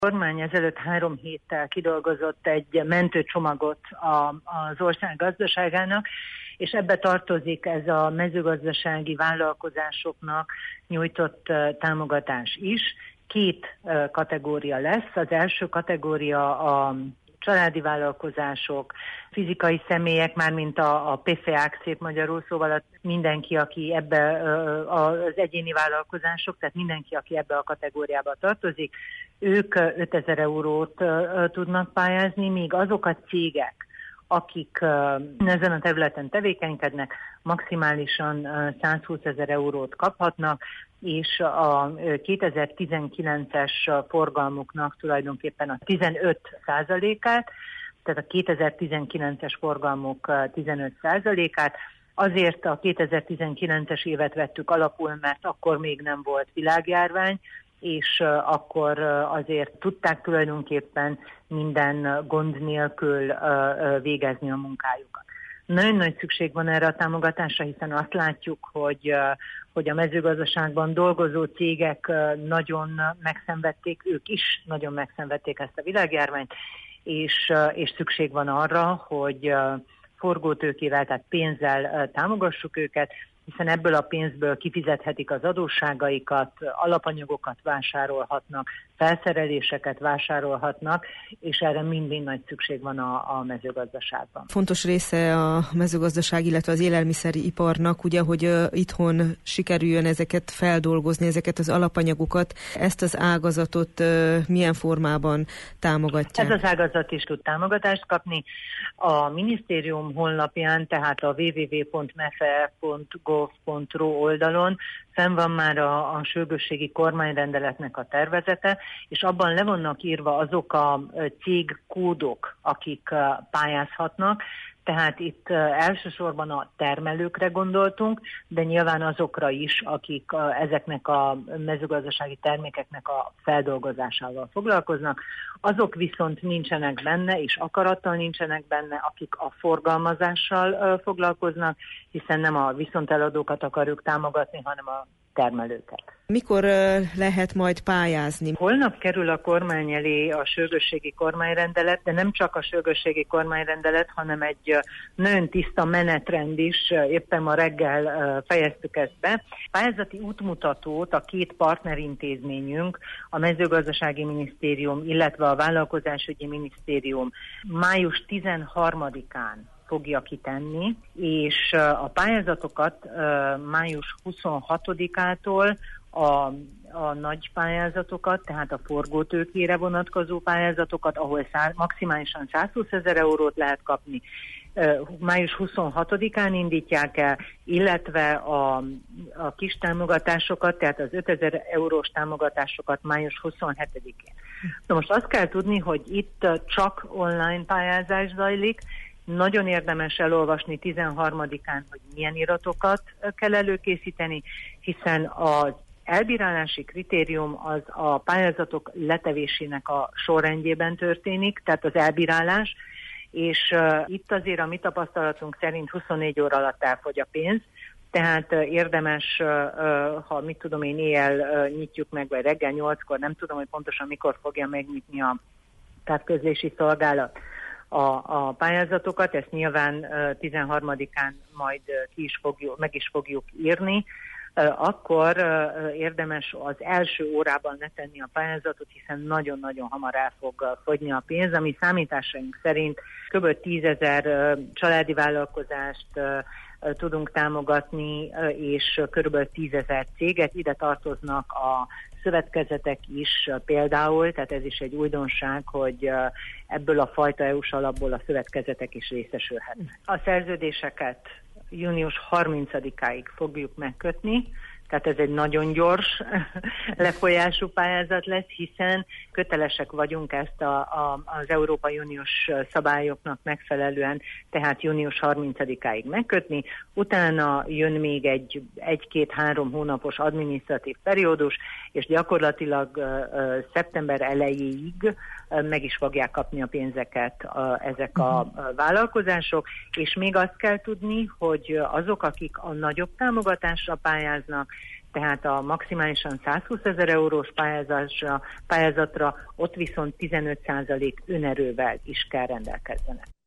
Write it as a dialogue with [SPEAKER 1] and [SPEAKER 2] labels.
[SPEAKER 1] A kormány ezelőtt 3 héttel kidolgozott egy mentőcsomagot az ország gazdaságának, és ebbe tartozik ez a mezőgazdasági vállalkozásoknak nyújtott támogatás is. 2 kategória lesz. Az első kategória a családi vállalkozások, fizikai személyek, mármint a PFEák szép magyarul, szóval mindenki, aki ebbe az egyéni vállalkozások, tehát mindenki, aki ebbe a kategóriába tartozik, ők 5000 eurót tudnak pályázni, míg azok a cégek, akik ezen a területen tevékenykednek, maximálisan 120 000 eurót kaphatnak, és a 2019-es forgalmuknak tulajdonképpen a 15%-át, tehát a 2019-es forgalmuk 15%-át. Azért a 2019-es évet vettük alapul, mert akkor még nem volt világjárvány, és akkor azért tudták tulajdonképpen minden gond nélkül végezni a munkájukat. Nagyon nagy szükség van erre a támogatásra, hiszen azt látjuk, hogy a mezőgazdaságban dolgozó cégek nagyon megszenvedték, ők is nagyon megszenvedték ezt a világjárványt, és szükség van arra, hogy forgótőkével, tehát pénzzel támogassuk őket, hiszen ebből a pénzből kifizethetik az adósságaikat, alapanyagokat vásárolhatnak, felszereléseket vásárolhatnak, és erre mind nagy szükség van a mezőgazdaságban.
[SPEAKER 2] Fontos része a mezőgazdaság, illetve az élelmiszeriparnak, ugye, hogy itthon sikerüljön ezeket feldolgozni, ezeket az alapanyagokat. Ezt az ágazatot milyen formában támogatják?
[SPEAKER 1] Ez az ágazat is tud támogatást kapni. A minisztérium honlapján, tehát a www.mefe.gov.ro oldalon fenn van már a sürgősségi kormányrendeletnek a tervezete, és abban le vannak írva azok a cégkódok, akik pályázhatnak, tehát itt elsősorban a termelőkre gondoltunk, de nyilván azokra is, akik ezeknek a mezőgazdasági termékeknek a feldolgozásával foglalkoznak. Azok viszont nincsenek benne, és akarattal nincsenek benne, akik a forgalmazással foglalkoznak, hiszen nem a viszonteladókat akarjuk támogatni, hanem a termelőket.
[SPEAKER 2] Mikor lehet majd pályázni?
[SPEAKER 1] Holnap kerül a kormány elé a sürgősségi kormányrendelet, de nem csak a sürgősségi kormányrendelet, hanem egy nagyon tiszta menetrend is. Éppen ma reggel fejeztük ezt be. Pályázati útmutatót a 2 partnerintézményünk, a Mezőgazdasági Minisztérium, illetve a Vállalkozásügyi Minisztérium május 13-án fogja kitenni, és a pályázatokat május 26-ától a nagy pályázatokat, tehát a forgótőkére vonatkozó pályázatokat, ahol maximálisan 120 000 eurót lehet kapni, május 26-án indítják el, illetve a kis támogatásokat, tehát az 5000 eurós támogatásokat május 27-én. Na most azt kell tudni, hogy itt csak online pályázás zajlik. Nagyon érdemes elolvasni 13-án, hogy milyen iratokat kell előkészíteni, hiszen az elbírálási kritérium az a pályázatok letevésének a sorrendjében történik, tehát az elbírálás, és itt azért a mi tapasztalatunk szerint 24 óra alatt elfogy a pénz, tehát érdemes, ha éjjel nyitjuk meg, vagy reggel 8-kor, nem tudom, hogy pontosan mikor fogja megnyitni a távközlési szolgálat a pályázatokat, ezt nyilván 13-án majd meg is fogjuk írni, akkor érdemes az első órában letenni a pályázatot, hiszen nagyon-nagyon hamar el fog fogyni a pénz, ami számításaink szerint kb. 10 000 családi vállalkozást tudunk támogatni, és kb. 10 000 céget, ide tartoznak a szövetkezetek is például, tehát ez is egy újdonság, hogy ebből a fajta EU-s alapból a szövetkezetek is részesülhetnek. A szerződéseket június 30-áig fogjuk megkötni, tehát ez egy nagyon gyors lefolyású pályázat lesz, hiszen kötelesek vagyunk ezt az Európai Uniós szabályoknak megfelelően, tehát június 30-áig megkötni. Utána jön még egy 1-2-3 hónapos adminisztratív periódus, és gyakorlatilag szeptember elejéig meg is fogják kapni a pénzeket ezek a vállalkozások, és még azt kell tudni, hogy azok, akik a nagyobb támogatásra pályáznak, tehát a maximálisan 120 000 eurós pályázatra ott viszont 15% önerővel is kell rendelkezzenek.